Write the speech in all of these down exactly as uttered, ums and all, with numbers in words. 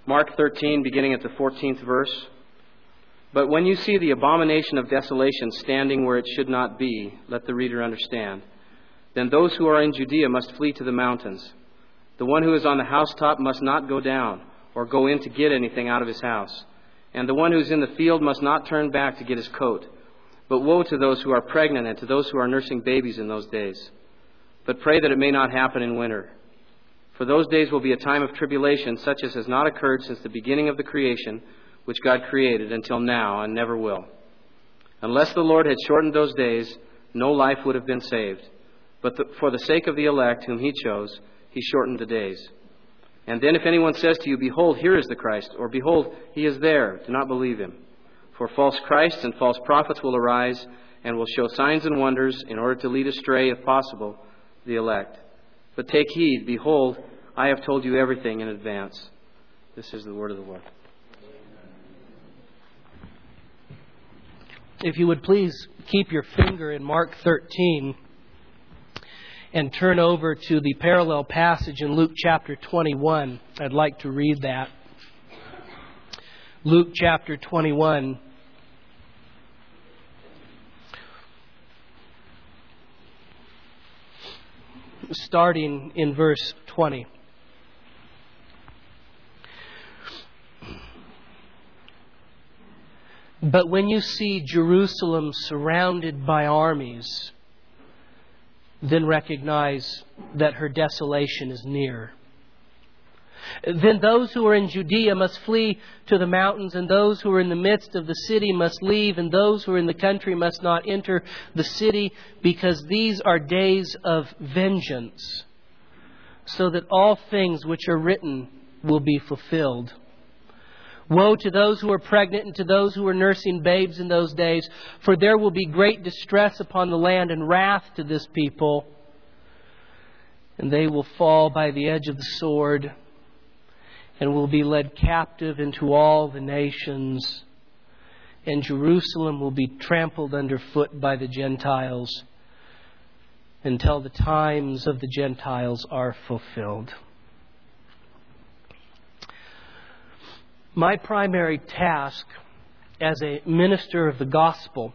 Mark thirteen, beginning at the fourteenth verse. But when you see the abomination of desolation standing where it should not be, let the reader understand. Then those who are in Judea must flee to the mountains. The one who is on the housetop must not go down or go in to get anything out of his house. And the one who is in the field must not turn back to get his coat. But woe to those who are pregnant and to those who are nursing babies in those days. But pray that it may not happen in winter. For those days will be a time of tribulation such as has not occurred since the beginning of the creation, which God created until now and never will. Unless the Lord had shortened those days, no life would have been saved. But the, for the sake of the elect whom He chose, He shortened the days. And then if anyone says to you, Behold, here is the Christ, or Behold, He is there, do not believe him. For false Christs and false prophets will arise and will show signs and wonders in order to lead astray, if possible, the elect. But take heed, behold, I have told you everything in advance. This is the word of the Lord. If you would please keep your finger in Mark thirteen and turn over to the parallel passage in Luke chapter twenty-one. I'd like to read that. Luke chapter twenty-one. Starting in verse twenty. But when you see Jerusalem surrounded by armies, then recognize that her desolation is near. Then those who are in Judea must flee to the mountains, and those who are in the midst of the city must leave, and those who are in the country must not enter the city, because these are days of vengeance, so that all things which are written will be fulfilled. Woe to those who are pregnant and to those who are nursing babes in those days, for there will be great distress upon the land and wrath to this people, and they will fall by the edge of the sword and will be led captive into all the nations, and Jerusalem will be trampled underfoot by the Gentiles until the times of the Gentiles are fulfilled. My primary task as a minister of the gospel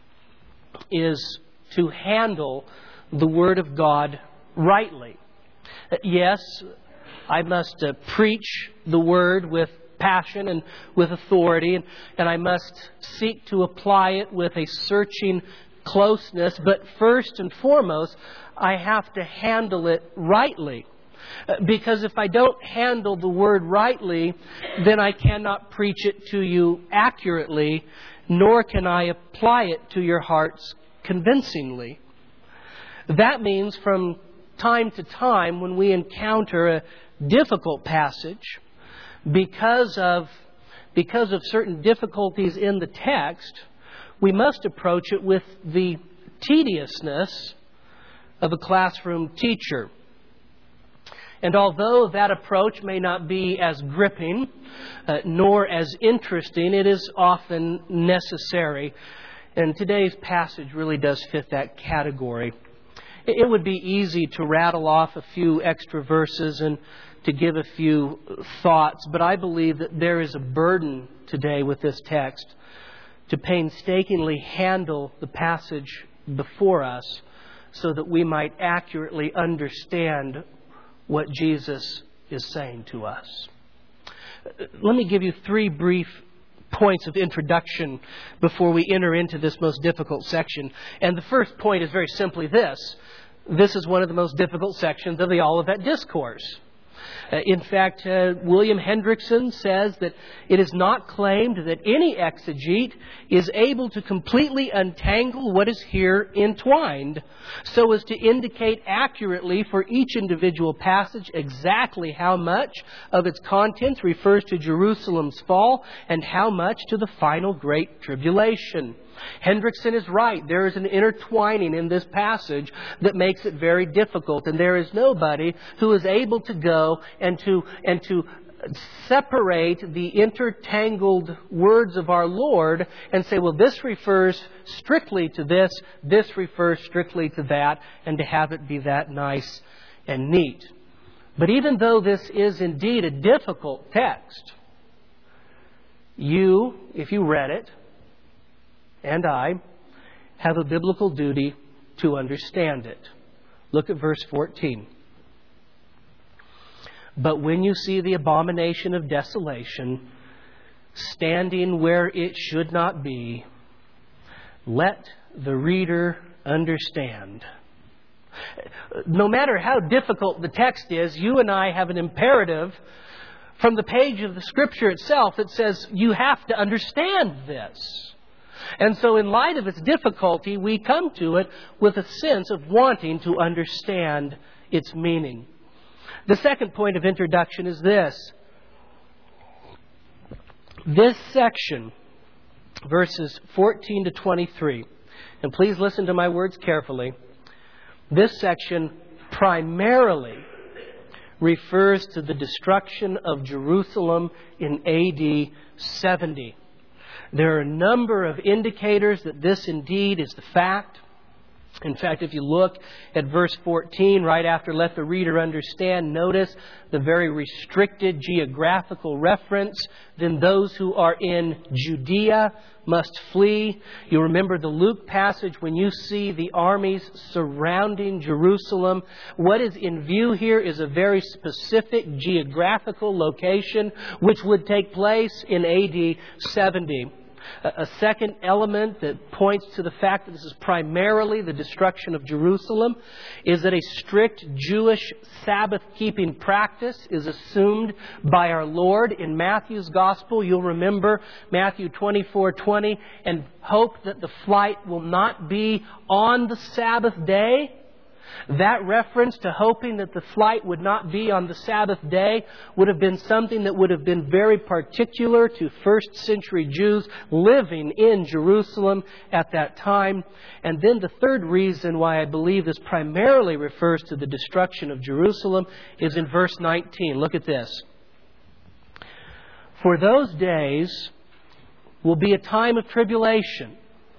is to handle the Word of God rightly. Yes, I must uh, preach the Word with passion and with authority, and, and I must seek to apply it with a searching closeness. But first and foremost, I have to handle it rightly. Because if I don't handle the Word rightly, then I cannot preach it to you accurately, nor can I apply it to your hearts convincingly. That means from time to time when we encounter a difficult passage, because of, because of certain difficulties in the text, we must approach it with the tediousness of a classroom teacher. And although that approach may not be as gripping uh, nor as interesting, it is often necessary. And today's passage really does fit that category. It would be easy to rattle off a few extra verses and to give a few thoughts, but I believe that there is a burden today with this text to painstakingly handle the passage before us so that we might accurately understand what Jesus is saying to us. Let me give you three brief points of introduction before we enter into this most difficult section. And the first point is very simply this. This is one of the most difficult sections of the Olivet Discourse. Uh, in fact, uh, William Hendrickson says that it is not claimed that any exegete is able to completely untangle what is here entwined, so as to indicate accurately for each individual passage exactly how much of its contents refers to Jerusalem's fall and how much to the final great tribulation. Hendrickson is right. There is an intertwining in this passage that makes it very difficult. And there is nobody who is able to go and to, and to separate the intertangled words of our Lord and say, well, this refers strictly to this, this refers strictly to that, and to have it be that nice and neat. But even though this is indeed a difficult text, You, if you read it, and I, have a biblical duty to understand it. Look at verse fourteen. But when you see the abomination of desolation standing where it should not be, let the reader understand. No matter how difficult the text is, you and I have an imperative from the page of the Scripture itself that says you have to understand this. And so in light of its difficulty, we come to it with a sense of wanting to understand its meaning. The second point of introduction is this. This section, verses fourteen to twenty-three, and please listen to my words carefully, this section primarily refers to the destruction of Jerusalem in A D seventy. There are a number of indicators that this indeed is the fact. In fact, if you look at verse fourteen, right after let the reader understand, notice the very restricted geographical reference. Then those who are in Judea must flee. You remember the Luke passage when you see the armies surrounding Jerusalem. What is in view here is a very specific geographical location which would take place in A D seventy. A second element that points to the fact that this is primarily the destruction of Jerusalem is that a strict Jewish Sabbath-keeping practice is assumed by our Lord in Matthew's Gospel. You'll remember Matthew twenty-four twenty, and hope that the flight will not be on the Sabbath day. That reference to hoping that the flight would not be on the Sabbath day would have been something that would have been very particular to first century Jews living in Jerusalem at that time. And then the third reason why I believe this primarily refers to the destruction of Jerusalem is in verse nineteen. Look at this. For those days will be a time of tribulation,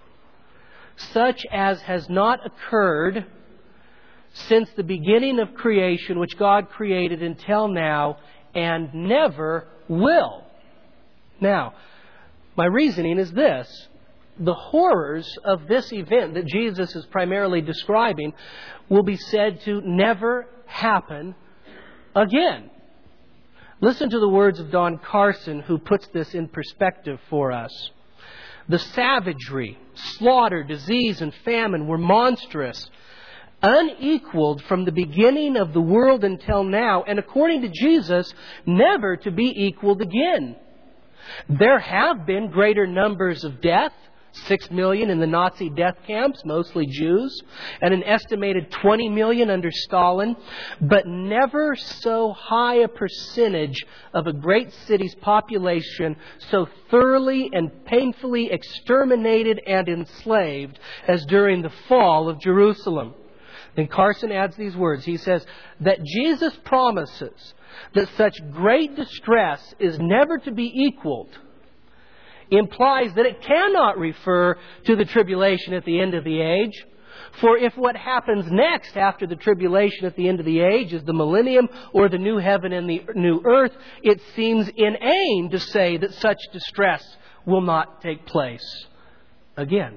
such as has not occurred since the beginning of creation, which God created until now, and never will. Now, my reasoning is this. The horrors of this event that Jesus is primarily describing will be said to never happen again. Listen to the words of Don Carson, who puts this in perspective for us. The savagery, slaughter, disease, and famine were monstrous, unequaled from the beginning of the world until now, and according to Jesus, never to be equaled again. There have been greater numbers of death, six million in the Nazi death camps, mostly Jews, and an estimated twenty million under Stalin, but never so high a percentage of a great city's population so thoroughly and painfully exterminated and enslaved as during the fall of Jerusalem. Then Carson adds these words. He says that Jesus promises that such great distress is never to be equaled implies that it cannot refer to the tribulation at the end of the age. For if what happens next after the tribulation at the end of the age is the millennium or the new heaven and the new earth, it seems inane to say that such distress will not take place again.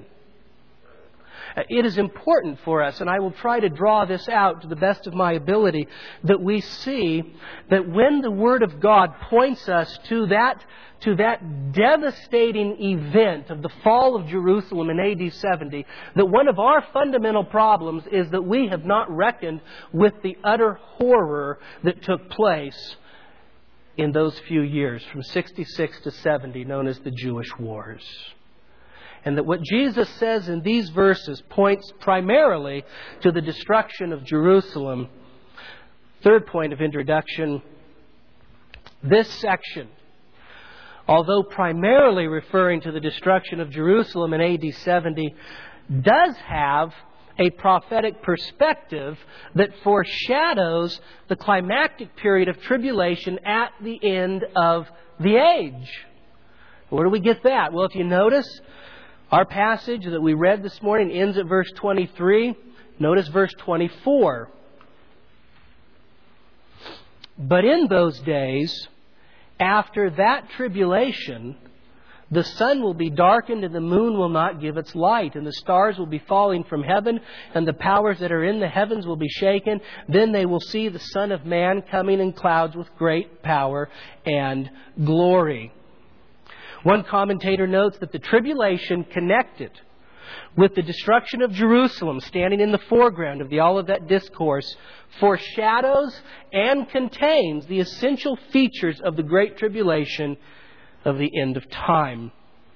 It is important for us, and I will try to draw this out to the best of my ability, that we see that when the Word of God points us to that, to that devastating event of the fall of Jerusalem in A D seventy, that one of our fundamental problems is that we have not reckoned with the utter horror that took place in those few years, from sixty-six to seventy, known as the Jewish Wars. And that what Jesus says in these verses points primarily to the destruction of Jerusalem. Third point of introduction, this section, although primarily referring to the destruction of Jerusalem in A D seventy, does have a prophetic perspective that foreshadows the climactic period of tribulation at the end of the age. Where do we get that? Well, if you notice, our passage that we read this morning ends at verse twenty-three. Notice verse twenty-four. But in those days, after that tribulation, The sun will be darkened and the moon will not give its light, and the stars will be falling from heaven, and the powers that are in the heavens will be shaken. Then they will see the Son of Man coming in clouds with great power and glory. One commentator notes that the tribulation connected with the destruction of Jerusalem, standing in the foreground of the Olivet Discourse, foreshadows and contains the essential features of the Great Tribulation of the end of time.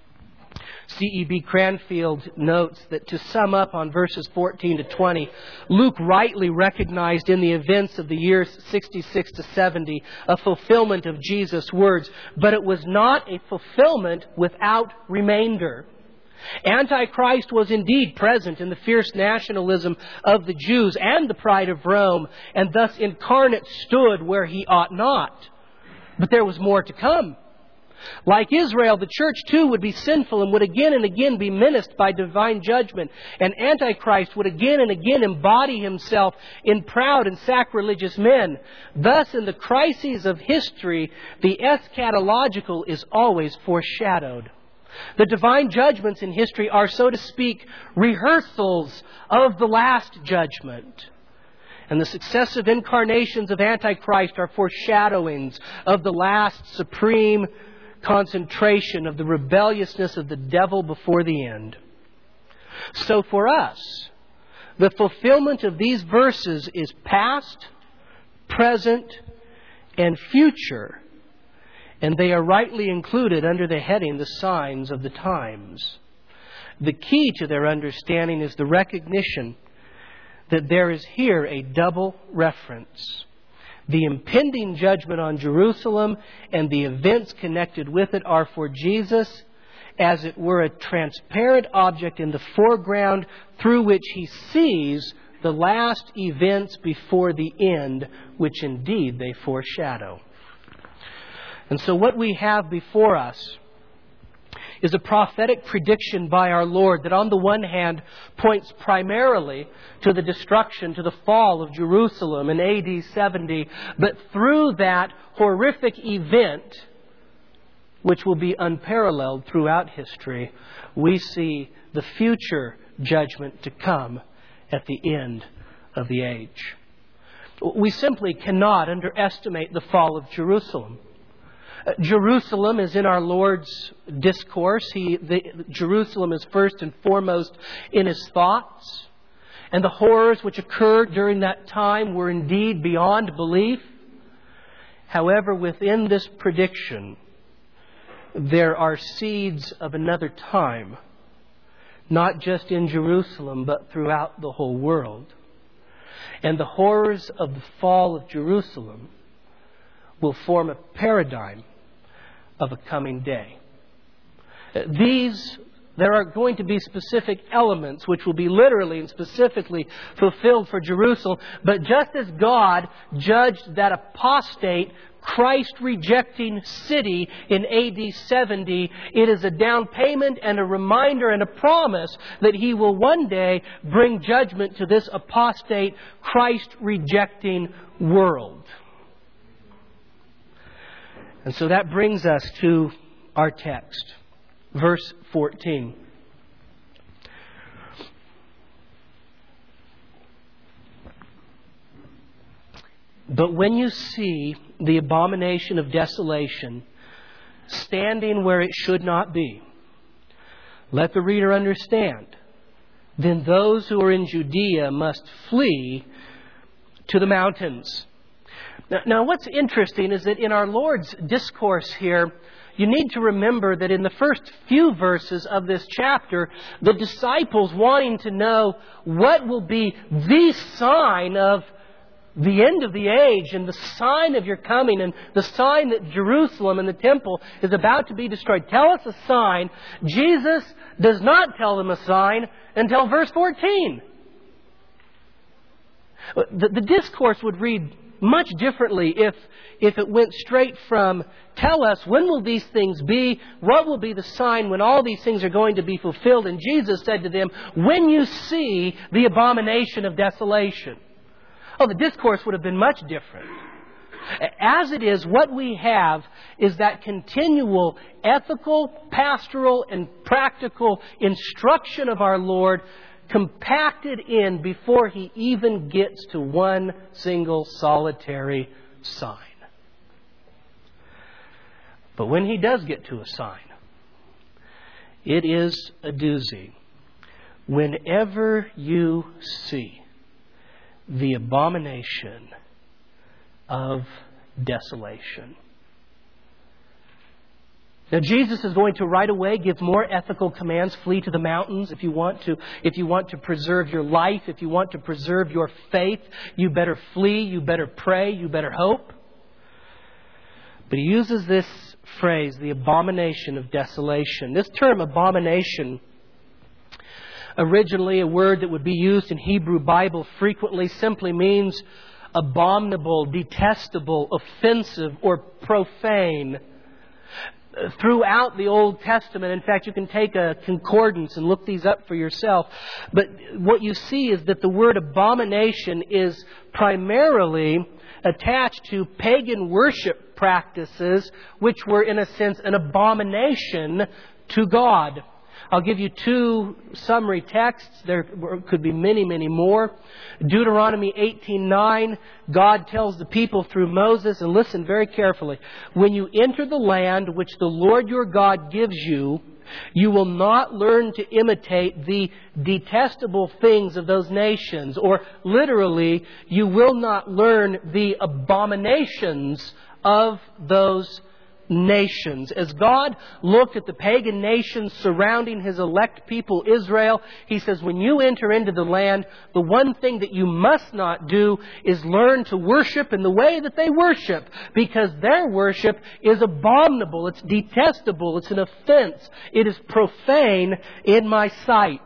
C E B Cranfield notes that to sum up on verses fourteen to twenty, Luke rightly recognized in the events of the years sixty-six to seventy a fulfillment of Jesus' words, but it was not a fulfillment without remainder. Antichrist was indeed present in the fierce nationalism of the Jews and the pride of Rome, and thus incarnate stood where he ought not. But there was more to come. Like Israel, the church too would be sinful and would again and again be menaced by divine judgment. And Antichrist would again and again embody himself in proud and sacrilegious men. Thus, in the crises of history, the eschatological is always foreshadowed. The divine judgments in history are, so to speak, rehearsals of the last judgment. And the successive incarnations of Antichrist are foreshadowings of the last supreme concentration of the rebelliousness of the devil before the end. So for us, the fulfillment of these verses is past, present, and future. And they are rightly included under the heading, the signs of the times. The key to their understanding is the recognition that there is here a double reference. The impending judgment on Jerusalem and the events connected with it are for Jesus, as it were, a transparent object in the foreground through which he sees the last events before the end, which indeed they foreshadow. And so what we have before us is a prophetic prediction by our Lord that on the one hand points primarily to the destruction, to the fall of Jerusalem in A D seventy, but through that horrific event, which will be unparalleled throughout history, we see the future judgment to come at the end of the age. We simply cannot underestimate the fall of Jerusalem. Jerusalem is in our Lord's discourse. He, the, Jerusalem is first and foremost in his thoughts. And the horrors which occurred during that time were indeed beyond belief. However, within this prediction, there are seeds of another time, not just in Jerusalem, but throughout the whole world. And the horrors of the fall of Jerusalem will form a paradigm of a coming day. These, there are going to be specific elements which will be literally and specifically fulfilled for Jerusalem. But just as God judged that apostate, Christ-rejecting city in A D seventy, it is a down payment and a reminder and a promise that He will one day bring judgment to this apostate, Christ-rejecting world. And so that brings us to our text, verse fourteen. But when you see the abomination of desolation standing where it should not be, let the reader understand. Then those who are in Judea must flee to the mountains. Now, now, what's interesting is that in our Lord's discourse here, you need to remember that in the first few verses of this chapter, the disciples wanting to know what will be the sign of the end of the age and the sign of your coming and the sign that Jerusalem and the temple is about to be destroyed. Tell us a sign. Jesus does not tell them a sign until verse fourteen. The, the discourse would read much differently if, if it went straight from, tell us, when will these things be? What will be the sign when all these things are going to be fulfilled? And Jesus said to them, when you see the abomination of desolation. Oh, the discourse would have been much different. As it is, what we have is that continual ethical, pastoral, and practical instruction of our Lord compacted in before He even gets to one single solitary sign. But when He does get to a sign, it is a doozy. Whenever you see the abomination of desolation. Now Jesus is going to right away give more ethical commands. Flee to the mountains if you want to. If you want to preserve your life, if you want to preserve your faith, you better flee, you better pray, you better hope. But He uses this phrase, the abomination of desolation. This term abomination, originally a word that would be used in Hebrew Bible frequently, simply means abominable, detestable, offensive, or profane. Throughout the Old Testament, in fact, you can take a concordance and look these up for yourself. But what you see is that the word abomination is primarily attached to pagan worship practices, which were, in a sense, an abomination to God. I'll give you two summary texts. There could be many, many more. Deuteronomy eighteen nine, God tells the people through Moses, and listen very carefully, when you enter the land which the Lord your God gives you, you will not learn to imitate the detestable things of those nations. Or literally, you will not learn the abominations of those nations. As God looked at the pagan nations surrounding His elect people, Israel, He says, when you enter into the land, the one thing that you must not do is learn to worship in the way that they worship, because their worship is abominable, it's detestable, it's an offense, it is profane in my sight.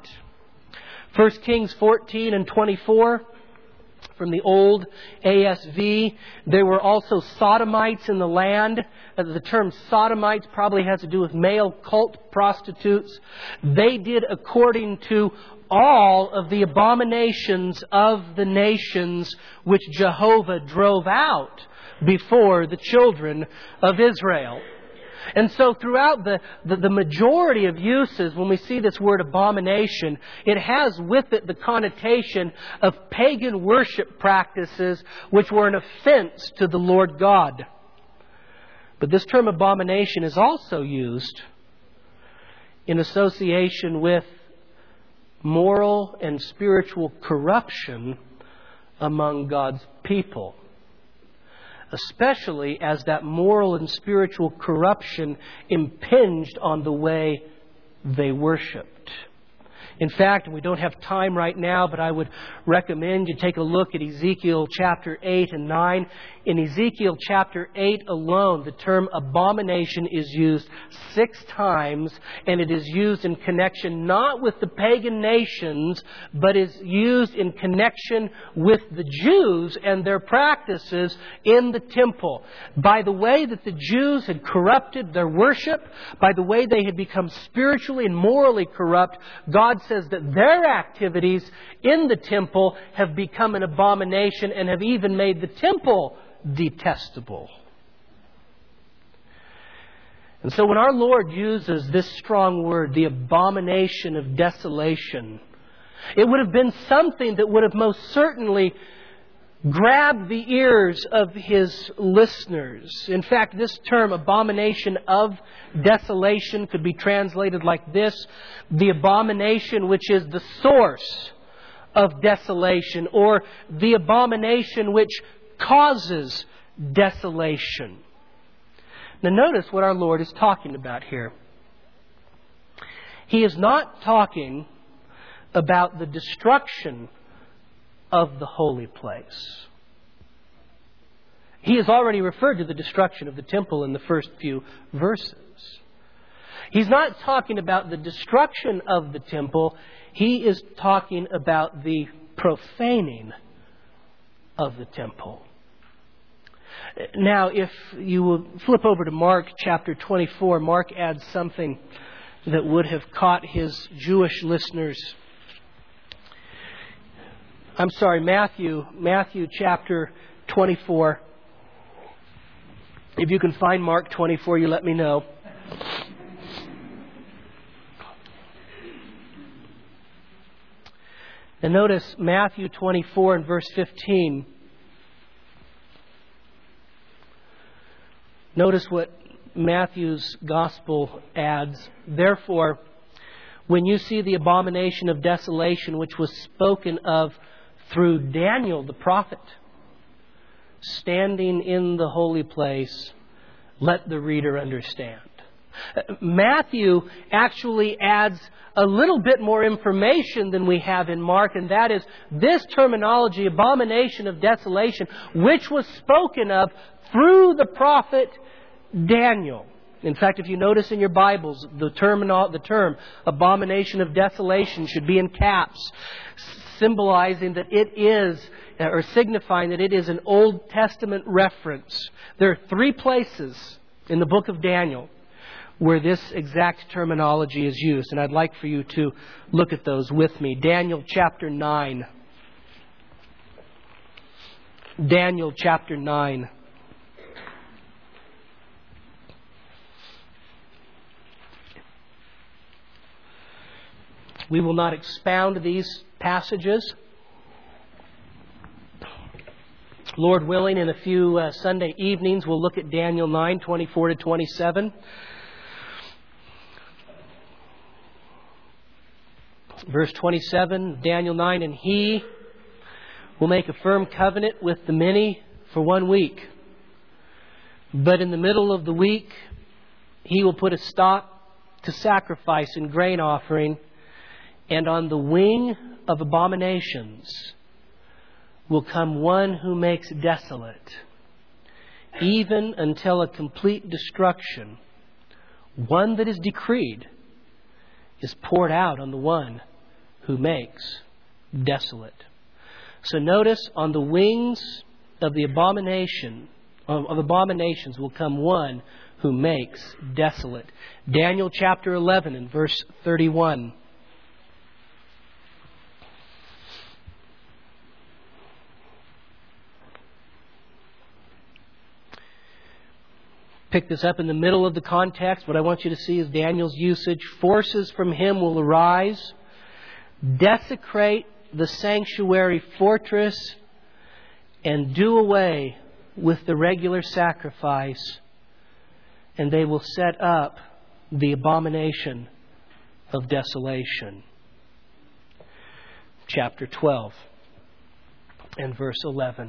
First Kings fourteen and twenty-four. From the old A S V. There were also sodomites in the land. The term sodomites probably has to do with male cult prostitutes. They did according to all of the abominations of the nations which Jehovah drove out before the children of Israel. And so throughout the, the, the majority of uses, when we see this word abomination, it has with it the connotation of pagan worship practices which were an offense to the Lord God. But this term abomination is also used in association with moral and spiritual corruption among God's people, especially as that moral and spiritual corruption impinged on the way they worshipped. In fact, we don't have time right now, but I would recommend you take a look at Ezekiel chapter eight and nine. In Ezekiel chapter eight alone, the term abomination is used six times, and it is used in connection not with the pagan nations, but is used in connection with the Jews and their practices in the temple. By the way that the Jews had corrupted their worship, by the way they had become spiritually and morally corrupt, God says that their activities in the temple have become an abomination and have even made the temple detestable. And so when our Lord uses this strong word, the abomination of desolation, it would have been something that would have most certainly grabbed the ears of His listeners. In fact, this term, abomination of desolation, could be translated like this: the abomination which is the source of desolation, or the abomination which causes desolation. Now notice what our Lord is talking about here. He is not talking about the destruction of the holy place. He has already referred to the destruction of the temple in the first few verses. He's not talking about the destruction of the temple. He is talking about the profaning of the temple. Now, if you will flip over to Mark chapter twenty-four, Mark adds something that would have caught his Jewish listeners. I'm sorry, Matthew, Matthew chapter twenty-four. If you can find Mark twenty-four, you let me know. And notice Matthew twenty-four and verse fifteen. Notice what Matthew's Gospel adds. Therefore, when you see the abomination of desolation which was spoken of through Daniel the prophet, standing in the holy place, let the reader understand. Matthew actually adds a little bit more information than we have in Mark, and that is this terminology, abomination of desolation, which was spoken of through the prophet Daniel. In fact, if you notice in your Bibles, the term, the term abomination of desolation should be in caps, symbolizing that it is, or signifying that it is an Old Testament reference. There are three places in the book of Daniel where this exact terminology is used, and I'd like for you to look at those with me. Daniel chapter nine. Daniel chapter nine. We will not expound these passages. Lord willing, in a few uh, Sunday evenings, we'll look at Daniel nine, twenty-four to twenty-seven. Verse twenty-seven, Daniel nine, and he will make a firm covenant with the many for one week. But in the middle of the week, he will put a stop to sacrifice and grain offering, and on the wing of abominations will come one who makes desolate, even until a complete destruction, one that is decreed, is poured out on the one who makes desolate. So notice, on the wings of the abomination, of, of abominations will come one who makes desolate. Daniel chapter eleven and verse thirty-one. Pick this up in the middle of the context. What I want you to see is Daniel's usage. Forces from him will arise, desecrate the sanctuary fortress, and do away with the regular sacrifice, and they will set up the abomination of desolation. Chapter twelve and verse eleven.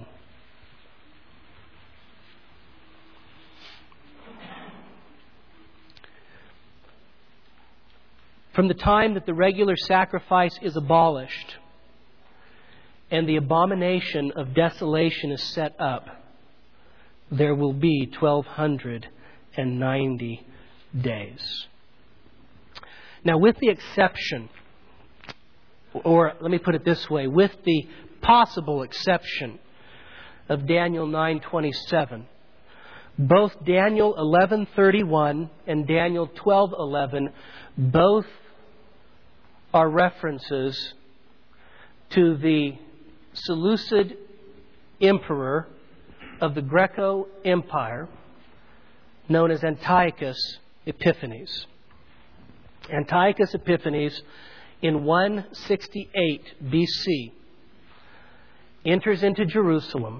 From the time that the regular sacrifice is abolished and the abomination of desolation is set up, there will be twelve ninety days. Now, with the exception, or let me put it this way, with the possible exception of Daniel nine twenty-seven, both Daniel eleven thirty-one and Daniel twelve eleven both are references to the Seleucid emperor of the Greco Empire, known as Antiochus Epiphanes. Antiochus Epiphanes, in one sixty-eight B C, enters into Jerusalem,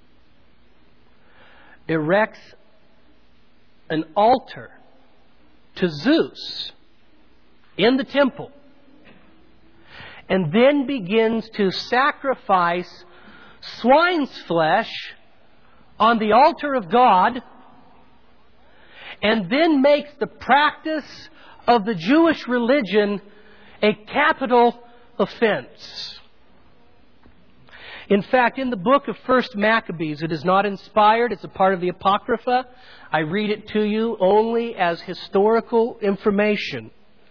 erects an altar to Zeus in the temple, and then begins to sacrifice swine's flesh on the altar of God, and then makes the practice of the Jewish religion a capital offense. In fact, in the book of First Maccabees, it is not inspired, it's a part of the Apocrypha. I read it to you only as historical information.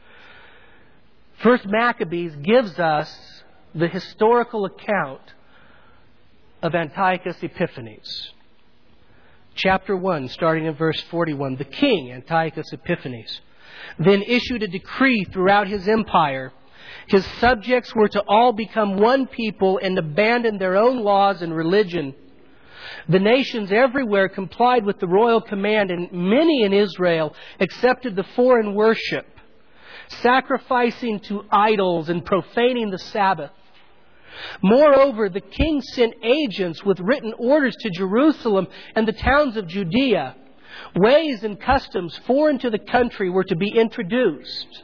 First Maccabees gives us the historical account of Antiochus Epiphanes. Chapter one, starting in verse forty-one. The king, Antiochus Epiphanes, then issued a decree throughout his empire. His subjects were to all become one people and abandon their own laws and religion. The nations everywhere complied with the royal command, and many in Israel accepted the foreign worship, sacrificing to idols and profaning the Sabbath. Moreover, the king sent agents with written orders to Jerusalem and the towns of Judea. Ways and customs foreign to the country were to be introduced.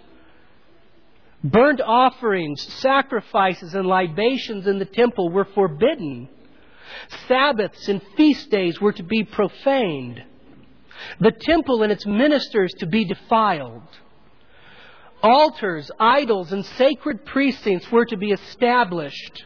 Burnt offerings, sacrifices, and libations in the temple were forbidden. Sabbaths and feast days were to be profaned. The temple and its ministers to be defiled. Altars, idols, and sacred precincts were to be established.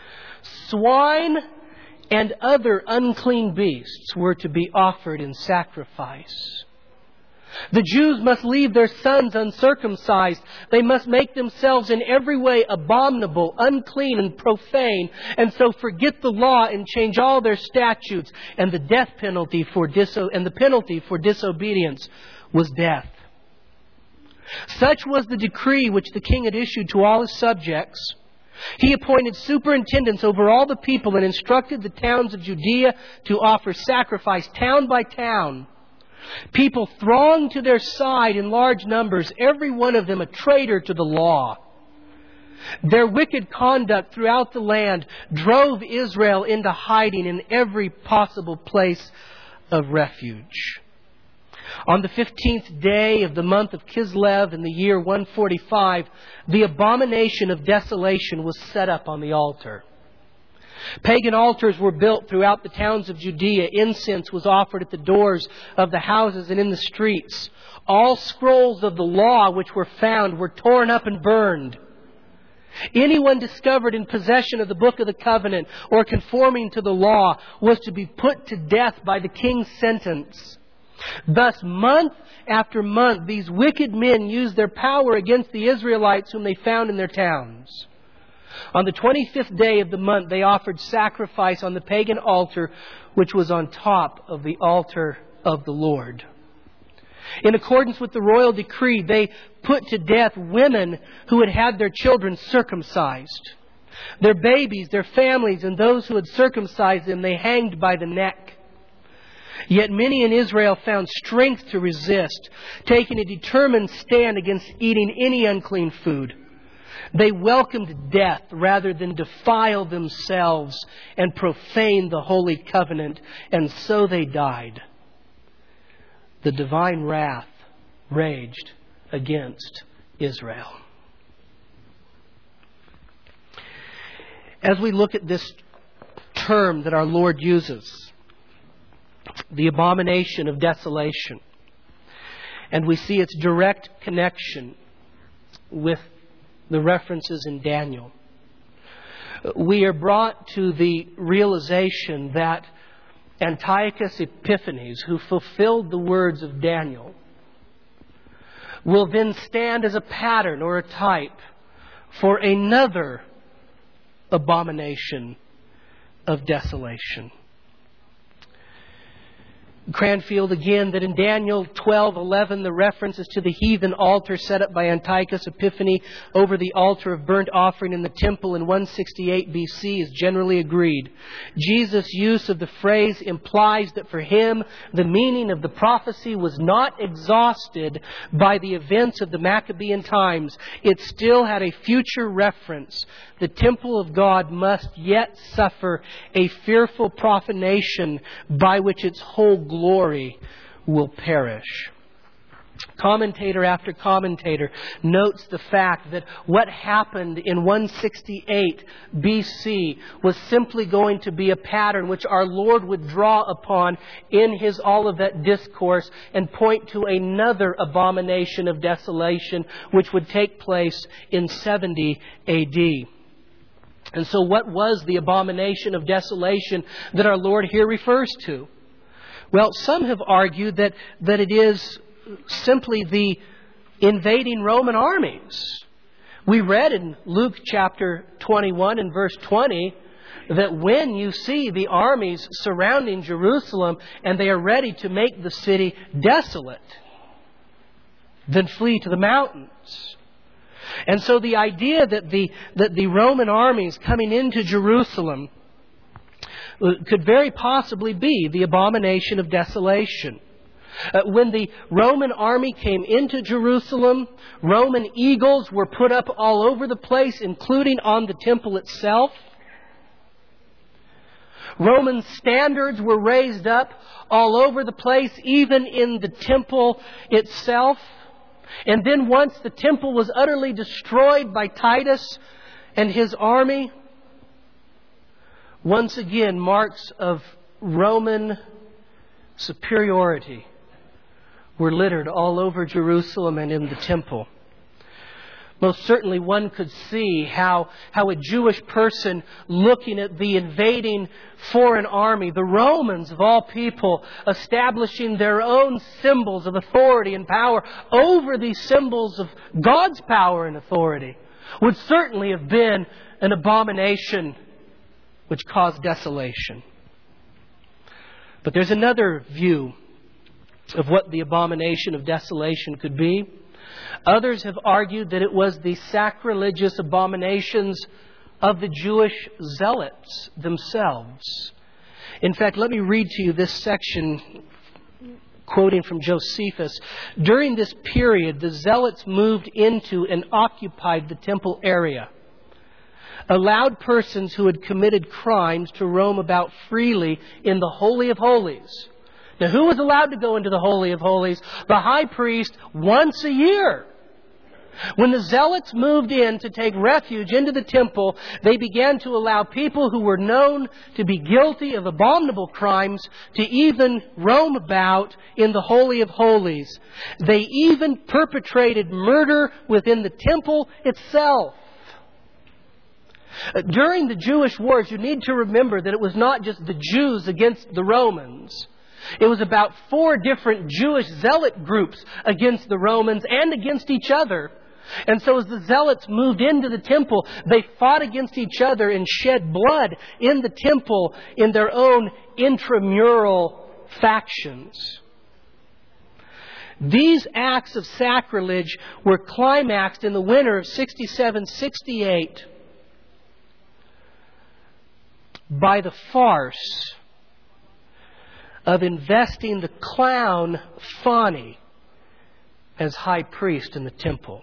Swine and other unclean beasts were to be offered in sacrifice. The Jews must leave their sons uncircumcised. They must make themselves in every way abominable, unclean, and profane, and so forget the law and change all their statutes. And the death penalty for diso- and the penalty for disobedience was death. Such was the decree which the king had issued to all his subjects. He appointed superintendents over all the people and instructed the towns of Judea to offer sacrifice town by town. People thronged to their side in large numbers, every one of them a traitor to the law. Their wicked conduct throughout the land drove Israel into hiding in every possible place of refuge. On the fifteenth day of the month of Kislev in the year one forty-five, the abomination of desolation was set up on the altar. Pagan altars were built throughout the towns of Judea. Incense was offered at the doors of the houses and in the streets. All scrolls of the law which were found were torn up and burned. Anyone discovered in possession of the book of the covenant or conforming to the law was to be put to death by the king's sentence. Thus, month after month, these wicked men used their power against the Israelites whom they found in their towns. On the twenty-fifth day of the month, they offered sacrifice on the pagan altar, which was on top of the altar of the Lord. In accordance with the royal decree, they put to death women who had had their children circumcised. Their babies, their families, and those who had circumcised them, they hanged by the neck. Yet many in Israel found strength to resist, taking a determined stand against eating any unclean food. They welcomed death rather than defile themselves and profane the holy covenant, and so they died. The divine wrath raged against Israel. As we look at this term that our Lord uses, the abomination of desolation, and we see its direct connection with the references in Daniel, we are brought to the realization that Antiochus Epiphanes, who fulfilled the words of Daniel, will then stand as a pattern or a type for another abomination of desolation. Cranfield again, that in Daniel twelve eleven, the reference is to the heathen altar set up by Antiochus Epiphanes over the altar of burnt offering in the temple in one sixty-eight B C is generally agreed. Jesus' use of the phrase implies that for him, the meaning of the prophecy was not exhausted by the events of the Maccabean times. It still had a future reference. The temple of God must yet suffer a fearful profanation by which its whole glory will perish. Commentator after commentator notes the fact that what happened in one sixty-eight B C was simply going to be a pattern which our Lord would draw upon in His Olivet Discourse and point to another abomination of desolation which would take place in seventy A D. And so what was the abomination of desolation that our Lord here refers to? Well, some have argued that, that it is simply the invading Roman armies. We read in Luke chapter twenty-one and verse twenty that when you see the armies surrounding Jerusalem and they are ready to make the city desolate, then flee to the mountains. And so the idea that the, that the Roman armies coming into Jerusalem could very possibly be the abomination of desolation. Uh, when the Roman army came into Jerusalem, Roman eagles were put up all over the place, including on the temple itself. Roman standards were raised up all over the place, even in the temple itself. And then once the temple was utterly destroyed by Titus and his army, once again marks of Roman superiority were littered all over Jerusalem and in the temple. Most certainly one could see how, how a Jewish person looking at the invading foreign army, the Romans of all people, establishing their own symbols of authority and power over these symbols of God's power and authority, would certainly have been an abomination which caused desolation. But there's another view of what the abomination of desolation could be. Others have argued that it was the sacrilegious abominations of the Jewish zealots themselves. In fact, let me read to you this section, quoting from Josephus. During this period, the zealots moved into and occupied the temple area, allowed persons who had committed crimes to roam about freely in the Holy of Holies. Now, who was allowed to go into the Holy of Holies? The high priest once a year. When the zealots moved in to take refuge into the temple, they began to allow people who were known to be guilty of abominable crimes to even roam about in the Holy of Holies. They even perpetrated murder within the temple itself. During the Jewish wars, you need to remember that it was not just the Jews against the Romans. It was about four different Jewish zealot groups against the Romans and against each other. And so as the zealots moved into the temple, they fought against each other and shed blood in the temple in their own intramural factions. These acts of sacrilege were climaxed in the winter of sixty-seven sixty-eight by the farce of investing the clown Phani as high priest in the temple.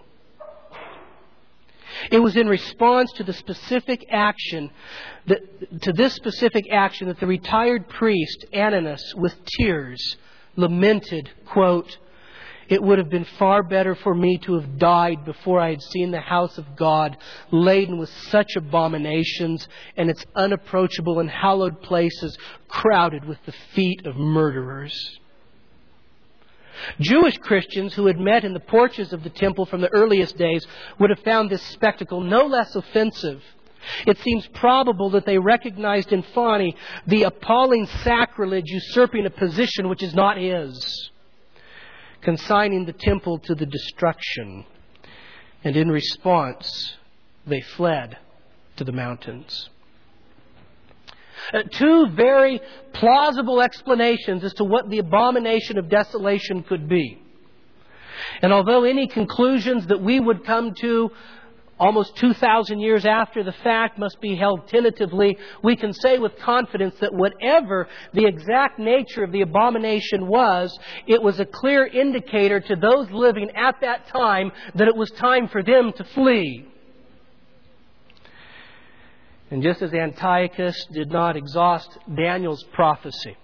It was in response to the specific action, that, to this specific action that the retired priest, Ananus, with tears, lamented, quote, "It would have been far better for me to have died before I had seen the house of God laden with such abominations and its unapproachable and hallowed places crowded with the feet of murderers." Jewish Christians who had met in the porches of the temple from the earliest days would have found this spectacle no less offensive. It seems probable that they recognized in Phani the appalling sacrilege usurping a position which is not his, consigning the temple to the destruction. And in response, they fled to the mountains. Uh, two very plausible explanations as to what the abomination of desolation could be. And although any conclusions that we would come to almost two thousand years after the fact must be held tentatively, we can say with confidence that whatever the exact nature of the abomination was, it was a clear indicator to those living at that time that it was time for them to flee. And just as Antiochus did not exhaust Daniel's prophecy,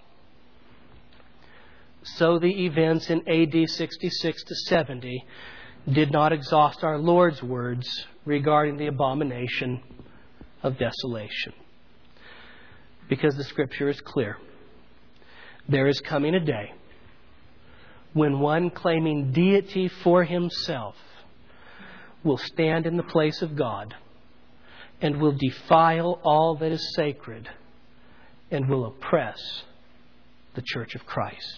so the events in A D sixty-six to seventy did not exhaust our Lord's words regarding the abomination of desolation. Because the Scripture is clear. There is coming a day when one claiming deity for himself will stand in the place of God and will defile all that is sacred and will oppress the Church of Christ.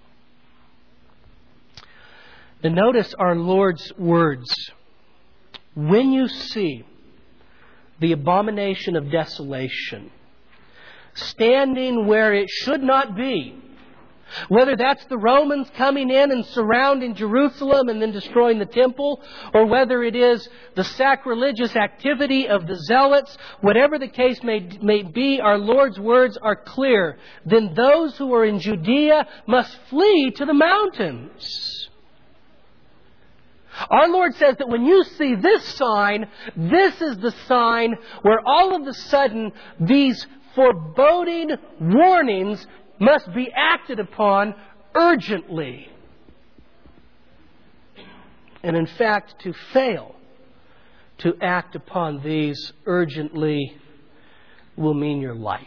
And notice our Lord's words. When you see the abomination of desolation standing where it should not be, Whether that's the Romans coming in and surrounding Jerusalem and then destroying the temple, or whether it is the sacrilegious activity of the zealots, whatever the case may, may be, our Lord's words are clear. Then those who are in Judea must flee to the mountains. Our Lord says that when you see this sign, this is the sign where all of a sudden these foreboding warnings must be acted upon urgently. And in fact, to fail to act upon these urgently will mean your life.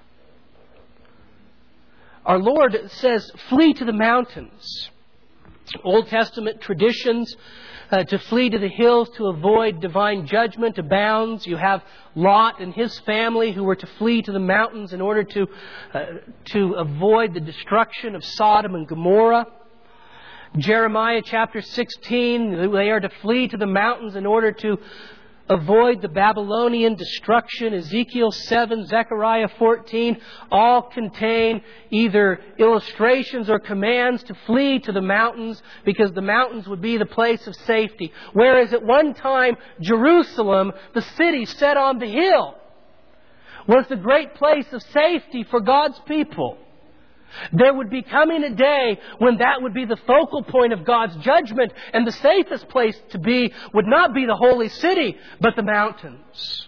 Our Lord says, flee to the mountains. Old Testament traditions uh, to flee to the hills to avoid divine judgment abounds. You have Lot and his family who were to flee to the mountains in order to uh, to avoid the destruction of Sodom and Gomorrah. Jeremiah chapter sixteen, they are to flee to the mountains in order to avoid the Babylonian destruction. Ezekiel seven, Zechariah fourteen, all contain either illustrations or commands to flee to the mountains because the mountains would be the place of safety. Whereas at one time, Jerusalem, the city set on the hill, was the great place of safety for God's people. There would be coming a day when that would be the focal point of God's judgment, and the safest place to be would not be the holy city, but the mountains.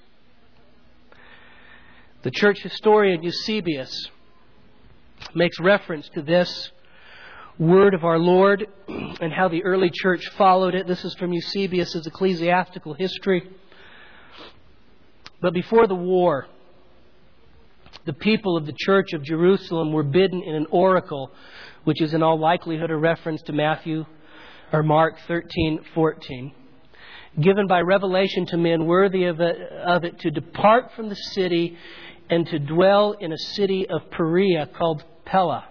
The church historian Eusebius makes reference to this word of our Lord and how the early church followed it. This is from Eusebius' Ecclesiastical History. But before the war, the people of the Church of Jerusalem were bidden in an oracle, which is in all likelihood a reference to Matthew or Mark thirteen fourteen, given by revelation to men worthy of it, of it to depart from the city and to dwell in a city of Perea called Pella.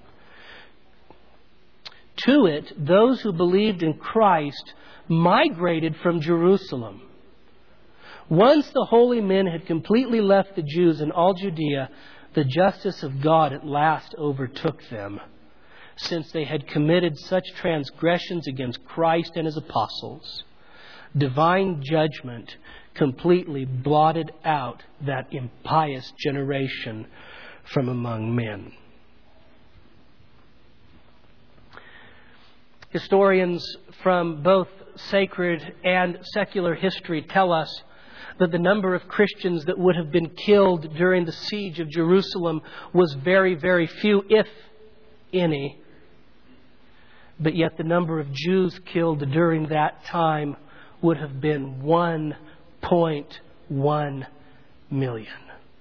To it, those who believed in Christ migrated from Jerusalem. Once the holy men had completely left the Jews in all Judea, the justice of God at last overtook them, since they had committed such transgressions against Christ and His apostles. Divine judgment completely blotted out that impious generation from among men. Historians from both sacred and secular history tell us that the number of Christians that would have been killed during the siege of Jerusalem was very, very few, if any. But yet the number of Jews killed during that time would have been one point one million.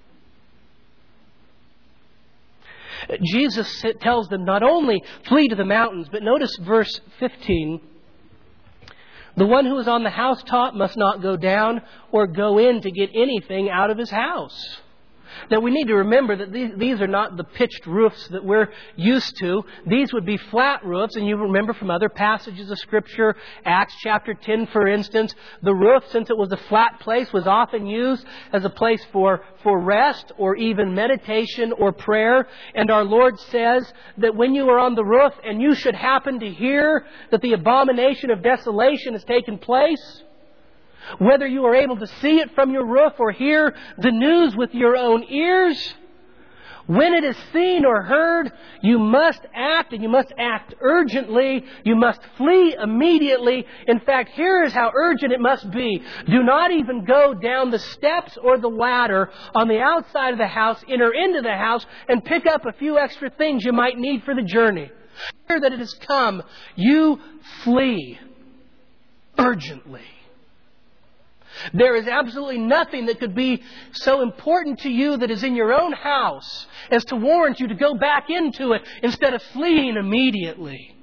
Jesus tells them not only flee to the mountains, but notice verse fifteen. The one who is on the housetop must not go down or go in to get anything out of his house. Now we need to remember that these, these are not the pitched roofs that we're used to. These would be flat roofs, and you remember from other passages of Scripture, Acts chapter ten for instance, the roof, since it was a flat place, was often used as a place for, for rest or even meditation or prayer. And our Lord says that when you are on the roof and you should happen to hear that the abomination of desolation has taken place, whether you are able to see it from your roof or hear the news with your own ears, when it is seen or heard, you must act, and you must act urgently. You must flee immediately. In fact, here is how urgent it must be. Do not even go down the steps or the ladder on the outside of the house, enter into the house, and pick up a few extra things you might need for the journey. Hear that it has come. You flee urgently. There is absolutely nothing that could be so important to you that is in your own house as to warrant you to go back into it instead of fleeing immediately.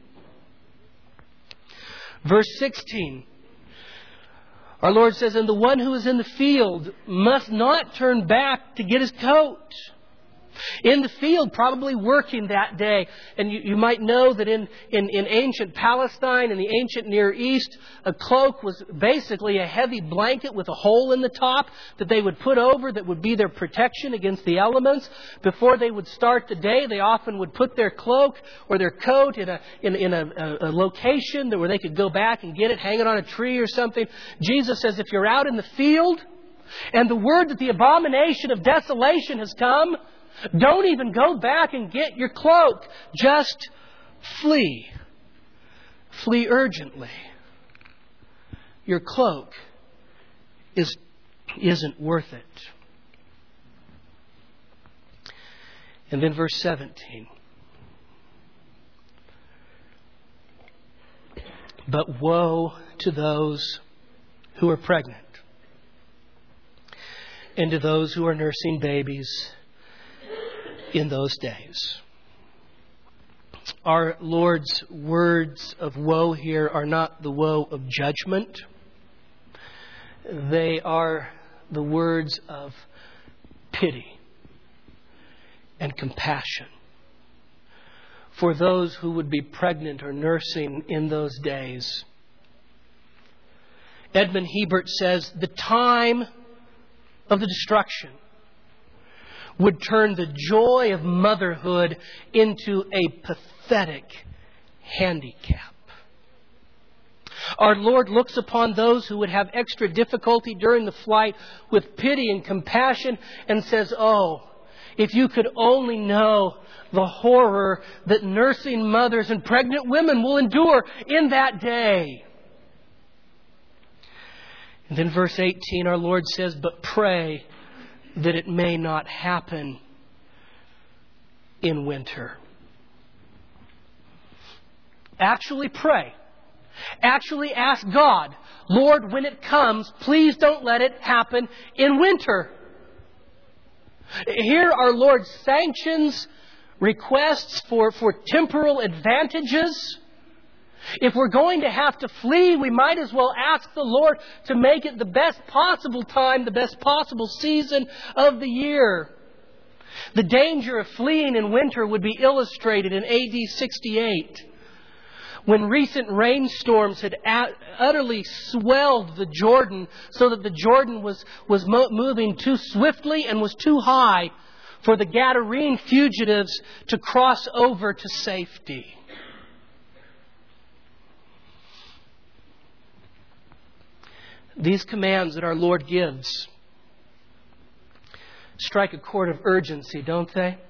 Verse sixteen. Our Lord says, and the one who is in the field must not turn back to get his coat. In the field, probably working that day. And you, you might know that in, in, in ancient Palestine, in the ancient Near East, a cloak was basically a heavy blanket with a hole in the top that they would put over that would be their protection against the elements. Before they would start the day, they often would put their cloak or their coat in a, in, in a, a, a location where they could go back and get it, hang it on a tree or something. Jesus says, if you're out in the field and the word that the abomination of desolation has come, don't even go back and get your cloak. Just flee. Flee urgently. Your cloak is, isn't worth it. And then verse seventeen. But woe to those who are pregnant, and to those who are nursing babies in those days. Our Lord's words of woe here are not the woe of judgment. They are the words of pity and compassion for those who would be pregnant or nursing in those days. Edmund Hebert says, the time of the destruction would turn the joy of motherhood into a pathetic handicap. Our Lord looks upon those who would have extra difficulty during the flight with pity and compassion and says, oh, if you could only know the horror that nursing mothers and pregnant women will endure in that day. And then verse eighteen, our Lord says, but pray that it may not happen in winter. Actually pray. Actually ask God, Lord, when it comes, please don't let it happen in winter. Here our Lord sanctions requests for, for temporal advantages. If we're going to have to flee, we might as well ask the Lord to make it the best possible time, the best possible season of the year. The danger of fleeing in winter would be illustrated in A D sixty-eight, when recent rainstorms had utterly swelled the Jordan so that the Jordan was, was mo- moving too swiftly and was too high for the Gadarene fugitives to cross over to safety. These commands that our Lord gives strike a chord of urgency, don't they?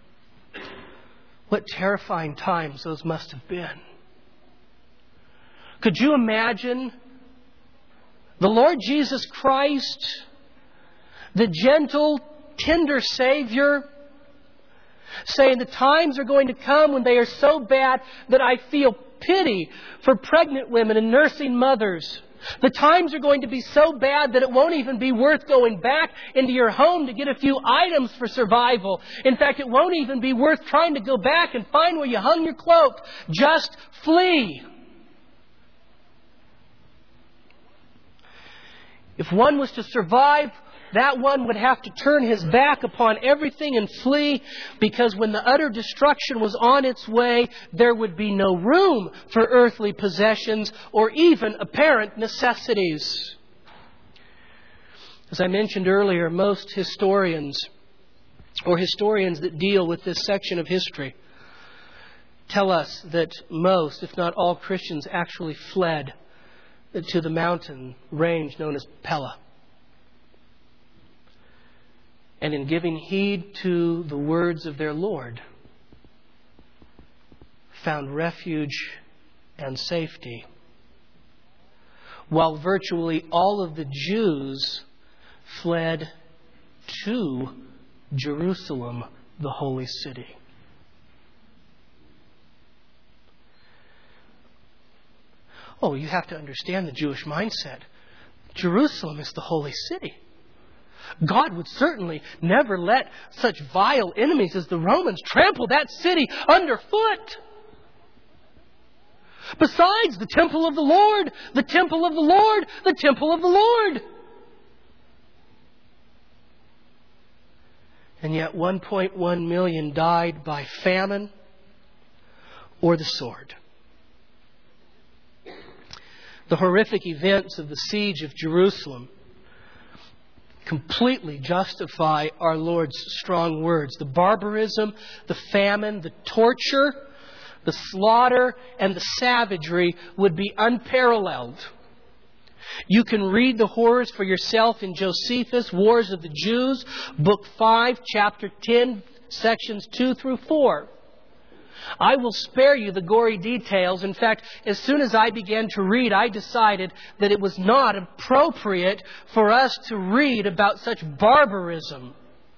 What terrifying times those must have been. Could you imagine the Lord Jesus Christ, the gentle, tender Savior, saying the times are going to come when they are so bad that I feel pity for pregnant women and nursing mothers. The times are going to be so bad that it won't even be worth going back into your home to get a few items for survival. In fact, it won't even be worth trying to go back and find where you hung your cloak. Just flee. If one was to survive, that one would have to turn his back upon everything and flee, because when the utter destruction was on its way, there would be no room for earthly possessions or even apparent necessities. As I mentioned earlier, most historians, or historians that deal with this section of history, tell us that most, if not all, Christians actually fled to the mountain range known as Pella. And in giving heed to the words of their Lord, found refuge and safety, while virtually all of the Jews fled to Jerusalem, the holy city. Oh, you have to understand the Jewish mindset. Jerusalem is the holy city. God would certainly never let such vile enemies as the Romans trample that city underfoot. Besides, the temple of the Lord, the temple of the Lord, the temple of the Lord. And yet one point one million died by famine or the sword. The horrific events of the siege of Jerusalem completely justify our Lord's strong words. The barbarism, the famine, the torture, the slaughter, and the savagery would be unparalleled. You can read the horrors for yourself in Josephus, Wars of the Jews, Book five, Chapter ten, Sections two through four. I will spare you the gory details. In fact, as soon as I began to read, I decided that it was not appropriate for us to read about such barbarism.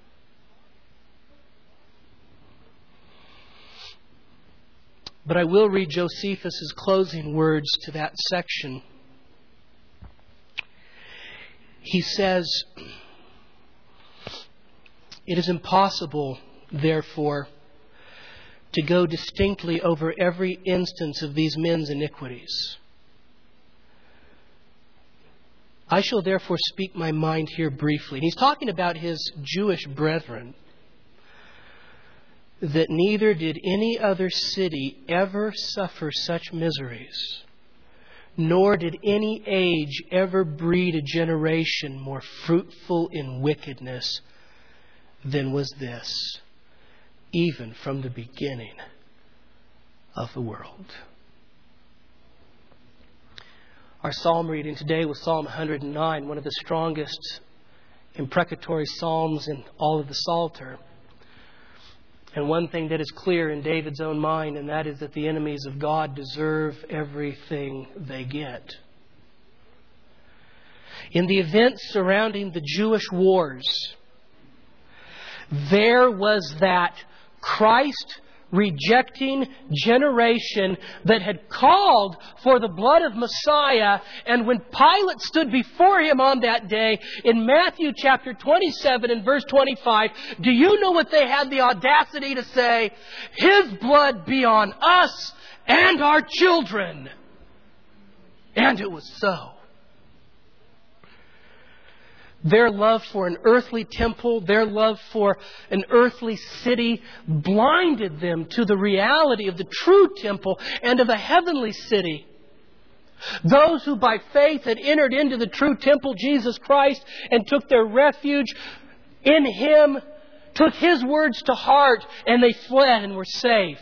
But I will read Josephus' closing words to that section. He says, "It is impossible, therefore, to go distinctly over every instance of these men's iniquities. I shall therefore speak my mind here briefly." And he's talking about his Jewish brethren. "That neither did any other city ever suffer such miseries, nor did any age ever breed a generation more fruitful in wickedness than was this, even from the beginning of the world." Our psalm reading today was Psalm one hundred nine, one of the strongest imprecatory psalms in all of the Psalter. And one thing that is clear in David's own mind, and that is that the enemies of God deserve everything they get. In the events surrounding the Jewish wars, there was that Christ rejecting generation that had called for the blood of Messiah. And when Pilate stood before him on that day, in Matthew chapter twenty-seven and verse twenty-five, do you know what they had the audacity to say? "His blood be on us and our children." And it was so. Their love for an earthly temple, their love for an earthly city blinded them to the reality of the true temple and of a heavenly city. Those who by faith had entered into the true temple, Jesus Christ, and took their refuge in Him, took His words to heart, and they fled and were safe.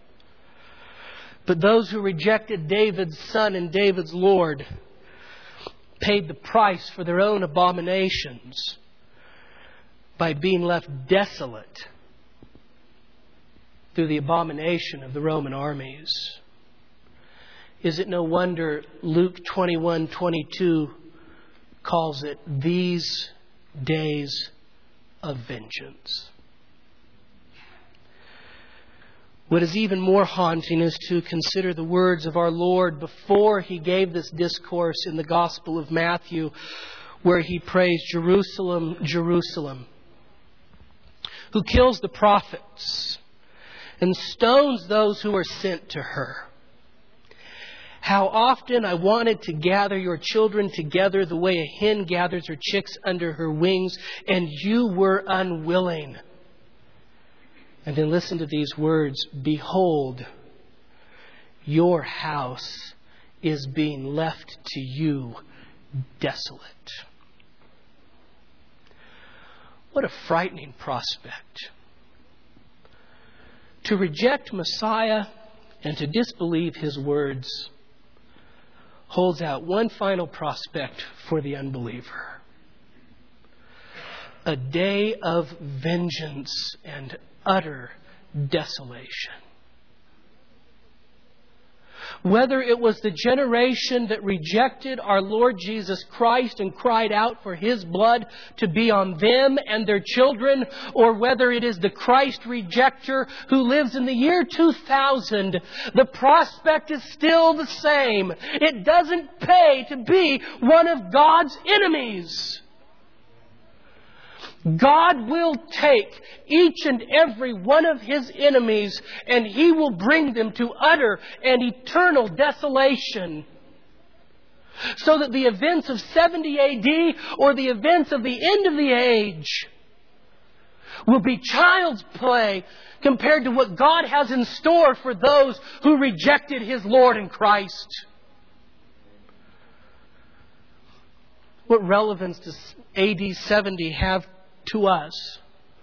But those who rejected David's Son and David's Lord paid the price for their own abominations by being left desolate through the abomination of the Roman armies. Is it no wonder Luke twenty-one twenty-two calls it these days of vengeance? What is even more haunting is to consider the words of our Lord before He gave this discourse in the Gospel of Matthew, where He prays, "Jerusalem, Jerusalem, who kills the prophets and stones those who are sent to her. How often I wanted to gather your children together the way a hen gathers her chicks under her wings, and you were unwilling." And then listen to these words. "Behold, your house is being left to you desolate." What a frightening prospect. To reject Messiah and to disbelieve His words holds out one final prospect for the unbeliever. A day of vengeance and utter desolation. Whether it was the generation that rejected our Lord Jesus Christ and cried out for His blood to be on them and their children, or whether it is the Christ rejecter who lives in the year two thousand, the prospect is still the same. It doesn't pay to be one of God's enemies. God will take each and every one of His enemies and He will bring them to utter and eternal desolation. So that the events of seventy A D or the events of the end of the age will be child's play compared to what God has in store for those who rejected His Lord and Christ. What relevance does A D seventy have to us?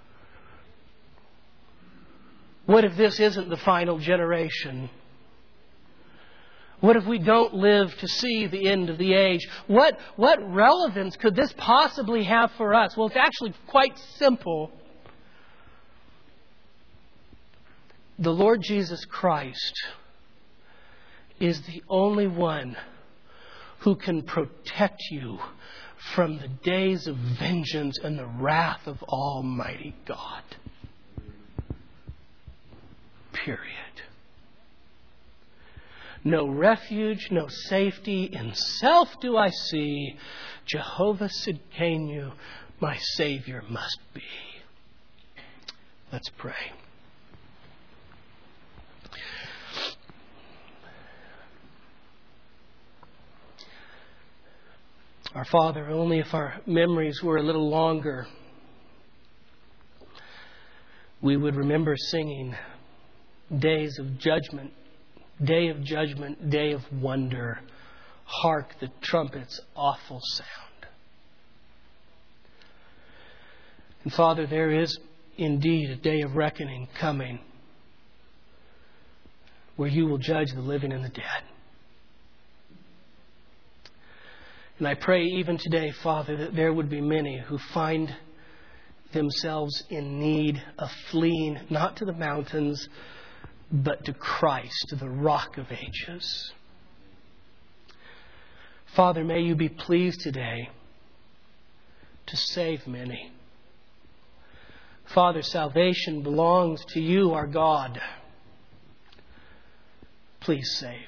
What if this isn't the final generation? What if we don't live to see the end of the age? What, what relevance could this possibly have for us? Well, it's actually quite simple. The Lord Jesus Christ is the only one who can protect you from the days of vengeance and the wrath of Almighty God. Period. No refuge, no safety in self do I see. Jehovah Sidkenu, my Savior must be. Let's pray. Our Father, only if our memories were a little longer, we would remember singing days of judgment, day of judgment, day of wonder. Hark the trumpet's awful sound. And Father, there is indeed a day of reckoning coming where you will judge the living and the dead. And I pray even today, Father, that there would be many who find themselves in need of fleeing, not to the mountains, but to Christ, to the Rock of Ages. Father, may you be pleased today to save many. Father, salvation belongs to you, our God. Please save.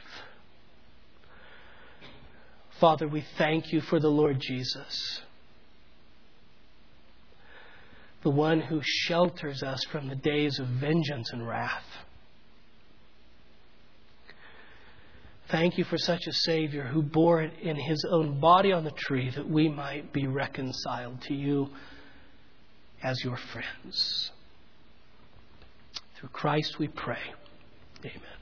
Father, we thank you for the Lord Jesus, the one who shelters us from the days of vengeance and wrath. Thank you for such a Savior who bore it in His own body on the tree that we might be reconciled to you as your friends. Through Christ we pray. Amen.